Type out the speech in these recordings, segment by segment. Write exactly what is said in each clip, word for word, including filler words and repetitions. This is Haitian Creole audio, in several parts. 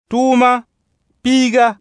Tuma, piga.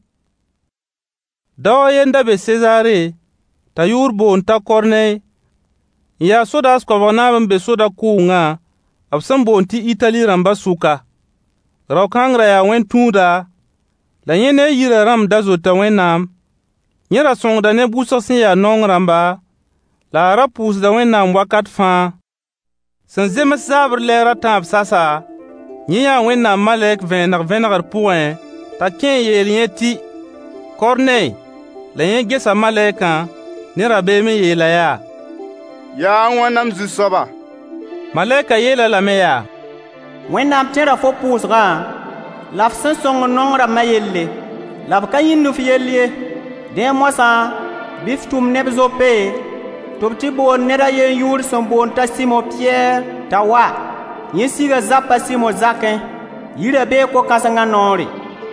Dawa yenda be Cesare, ta yur bon ta Corneille. Ya sodas kwa vanabin be soda kuunga, absan bon ti Italy ramba suka. Raukangra ya wen tunda, la yene yira ram dazo ta wenam. Nyera song da ne busa sin ya nong ramba, la rapus da wenam wakat fan. San zemes zabr lera tamp sasa, nye ya wenam malek venar venar pouen, ta ken yel yen ti. Corneille, la yen gesa malekan, ne rabe me yela ya. Ya wenam zu soba. Maleka yela la me ya. Wenam tera fo pusga, laf sen song nong ra mayelle, laf kayin nu fiyelle, de mosa, biftum nebzope, topti bon nera yen yur son bon ta Simon Pierre, ta wa, yen siga zapa Simon Zakin, yire be ko kasanga nori.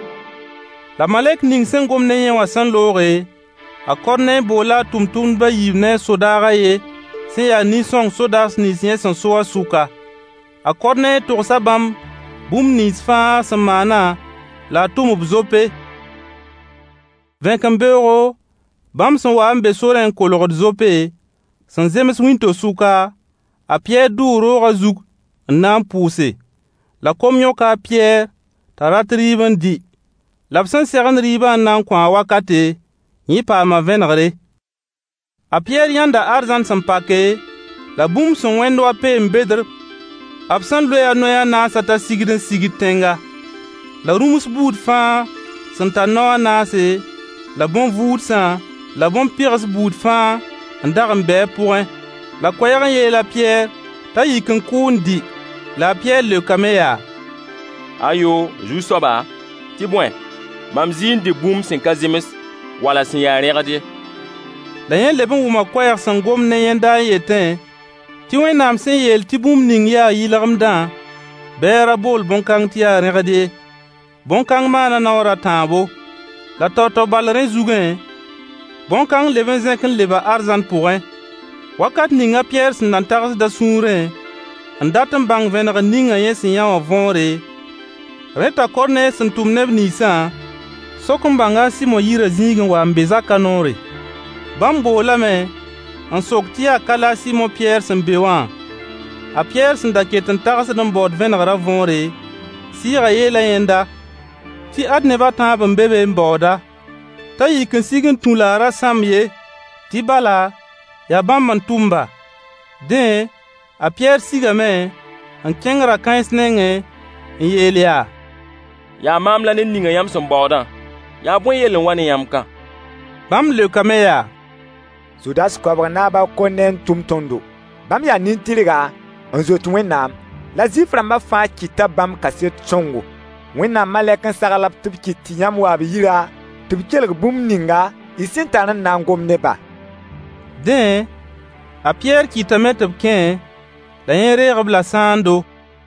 La malek ning sen gom ne yen wa san lore, a Corneille bola tum tum ba yivne sodaga ye, se ya ni song sodas ni sien san soa suka. A Corneille togsa bam, bum nis fa samana, la tum bzope. Vingt euro, bam son wa ambe soren kolor zope, san zemes winto suka, a Pierre du roga zug, nan pousse. La komyo ka Pierre, tarat riban di. L'absent seren riban nan kwa wakate, yi pa ma venre. A Pierre yanda arzan san pake, la bum son wendo ape mbedr, absent loya noya na sata sigiden sigitenga. La rumus boud fa, santa noa nase, la bon voud san, la bon pires boud fa, ndar mbe point. La koyaren ye la Pierre, ta yiken koun di, la Pierre le kameya. Ayo, jou soba, ti bon, mamzin de boum sen kazemes, wala sen ya regade. La yen leben wuma koyer san gom ne yen da yeten, ti wen nam sen yel ti boum ning ya yilarm dan, bera bol bon kang ti ya regade. Bon kang mana na ora tambo, la toto balren zugen, bon kang leben zenken leba arzan pourren. Wakat ninga Pierre sin nan tagas da sunre, ndaten bang vener ninga yen sin ya wa vonre. Reta Corneille sin tumneb nisan, sokum banga Simon yira zingen wa mbeza kanore. Bambo lame, an sok tia kala Simon Pierre sin bewan. A Pierre sin da keten tagas dan bod vener ra vonre, sira yela yenda, ti adne ba tamb mbebe mboda. Ta yiken sigin tulara samye, ti bala, ya bamman tumba. Den, a Pierre sigame, an kengra kans nenge, en yelia. Ya mam la ne ninga yam son bodan, ya bon yelen wani yam ka. Bam le kameya. Sodas kwabra na ba konen tum tondo. Bam ya nintiriga, an zo tuwenam, la zifra ma fa kita bam kaset chongo. Wena malekan sagalap tib kiti yam wa biyira, tib kelg bum ninga, isin tanan nangom neba. Den, a Pierre kita meteb ken, la yen regb la sando.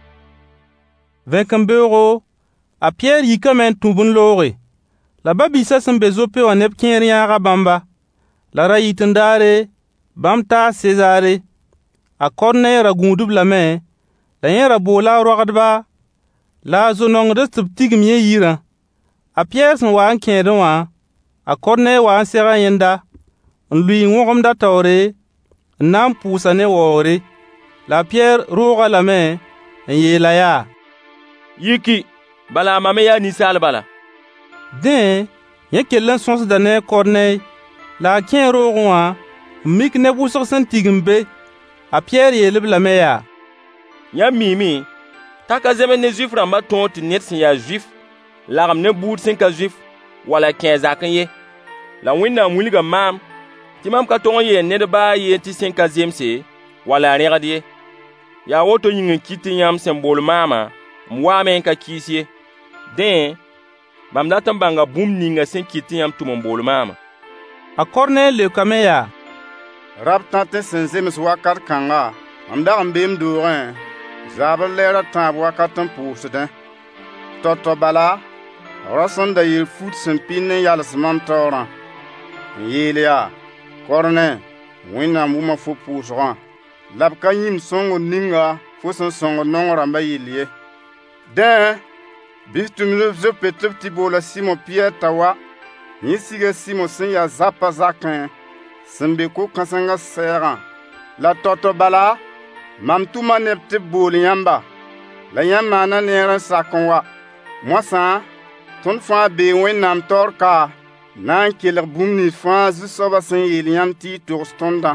Vingt euro, a Pierre yika men tubun lore. La babisa san bezope wa neb ken riyaga bamba. La ra yitendare, bam ta Cesare. A Corneille ra gundub la men, la yen ra bola rogadba, la zonong de tib tigim ye yira. A Pierre san wa an kende wa, a Corneille wa an sera yenda, n lui ngogom da taure, n nan pousa ne wore. La Pierre roga la men, n ye la ya. Yiki, bala mame ya nisal bala. Den, yen kellen sons da ne Corneille, la kien rogo wa, mik ne busok san tigimbe, a Pierre ye lib la me ya. Ya mimi, taka zemen ne juif ramba ton ti net sin ya juif, lagam ne boud sin ka juif, wala kien zaken ye. La winna muliga mam, ti mam ka ton ye ne de ba ye ti sin ka zemse, wala regade. Ya woto yingen kiti yam symbol mama, mwamen ka kisye. Den, bam datan banga boum ninga sin kiti yam tumon bol mama. A Corneille le kameya. Rab tante sin zemes wakat kanga, amda ambim dourin, zabel lera tamb wakaten pousden. Toto bala, rosan da yil fout sin pinen yals mam toran. Yelia, Corneille, winna muma fo pousran. Lab ka yim songo ninga, fo sin songo nong ramba yilie. Den, bɩ tɩ m zope tɩ b tɩ boola Sɩmo Pɩyɛɛr t'a wa. Yẽ siga Sɩmo sẽn ya zappa zakẽ sẽn be ko-kãsengã sɛɛgã. La tao-tao bala, mam tʋma neb tɩ b bool yãmba, la yãmb maana neer n sak n wa. Moasã, tõnd fãa bee Wẽnnaam taoor ka na n kelg bũmb nins fãa Zu-soabã sẽn yeel yãmb tɩ y togs tõndã.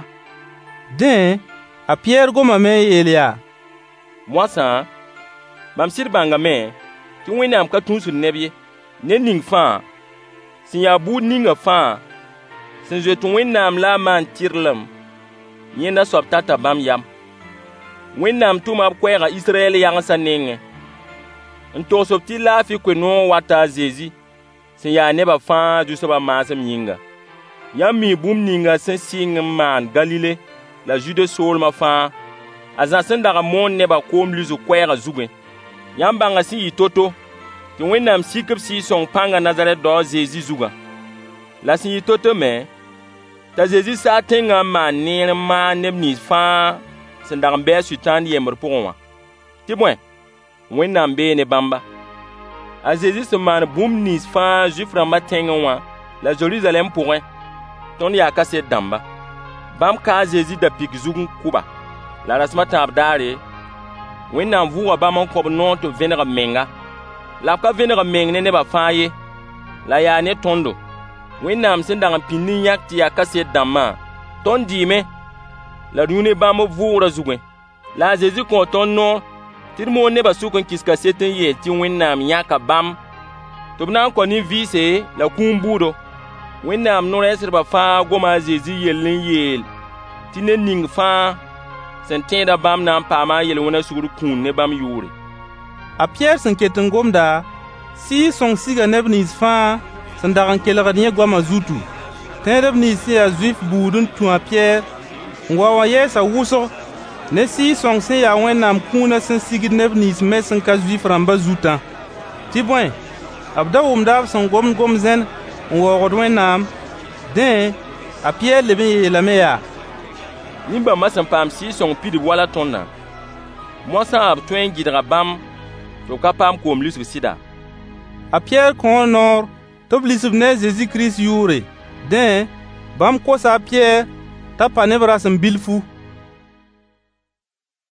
Dẽ, a Pɩyɛɛr gomame n yeel yaa: Moasã, mam sɩd bãngame tɩ Wẽnnaam ka tũusd neb ye. Ned ning fãa sẽn yaa buud ninga fãa sẽn zoet Wẽnnaam la a maan tɩrlem, yẽnda soab tata bãmb yam. Wẽnnaam tʋma b koɛɛga Israyɛl yagensã nengẽ n togs b tɩ laafɩ koe-noog wata a Zezi sẽn yaa nebã fãa Zu-soabã maasem yĩnga. Yãmb mii bũmb ninga sẽn sɩng n maan Galile la Zude soolmã fãa, a Zã sẽn dag n moon nebã koom lusg koɛɛgã zugẽ. Yãmb bãnga sẽn yɩ to-to tɩ Wẽnnaam sik b Sɩɩg-sõng pãnga Nazarɛt dao Zezi zugã. La sẽn yɩ to-to me t'a Zezi saa tẽngã n maan neer n maan neb nins fãa sẽn dag n bɩ a Sʋtãan yembr pʋgẽ wã. Tɩ bõe, Wẽnnaam bee ne bãmba. A Zezi sẽn maan bũmb nins fãa Zuif-rãmbã tẽngẽ wã la Jerusalɛm pʋgẽ, tõnd yaa kaset dãmba. Bãmb ka a Zezi da-pɩk zug n kʋba, la rasmã tãab daare, Wẽnnaam vʋʋga bãmb n kõ b noog tɩ b vẽneg b menga. La b ka vẽneg b meng ne nebã fãa ye, la yaa ne tõndo. Wẽnnaam sẽn dag n pĩnd n yãk tɩ yaa kaset dãmbã, tõnd dɩɩme, la d yũ ne bãmb b vʋʋgrã zugẽ. La a Zezi kõ tõnd noor tɩ d moon nebã sʋk n kɩs kaset n yeel tɩ Wẽnnaam yãka bãmb tɩ b na n kõ nin-vɩɩse la kũum buudo. Wẽnnaam no-rɛɛsdbã fãa goma a Zezi yell n yeel tɩ ned ning fãa sẽn tẽeda bãmb na n paama a yel-wẽnã sugr kũun ne bãmb yʋʋre. A Pɩyɛɛr sẽn ket n gomda, Sɩɩg-sõng siga neb nins fãa sẽn dag n kelgd yẽ goamã zutu. Tẽedb nins sẽn yaa Zuif buud n tũ a Pɩyɛɛr n wa wã yɛɛsa wʋsg ne Sɩɩg-sõng sẽn yaa Wẽnnaam kũunã sẽn sigd neb nins me sẽn ka Zuif-rãmbã zutã. Tɩ bõe, b da wʋmda b sẽn gomd gom-zẽn n waoogd Wẽnnaam. Dẽ, a Pɩyɛɛr leb n yeelame yaa: Nin-bãmbã sẽn paam Sɩɩg-sõng pidb wala tõndã, moasã b tõe n gɩdga bãmb tɩ b ka paam koom lusg sɩda. A Pɩyɛɛr kõo noor tɩ b lisb ne a Zezi Kirist yʋʋre. Dẽ, bãmb kosa a Pɩyɛɛr t'a pa neb rasem bilfu.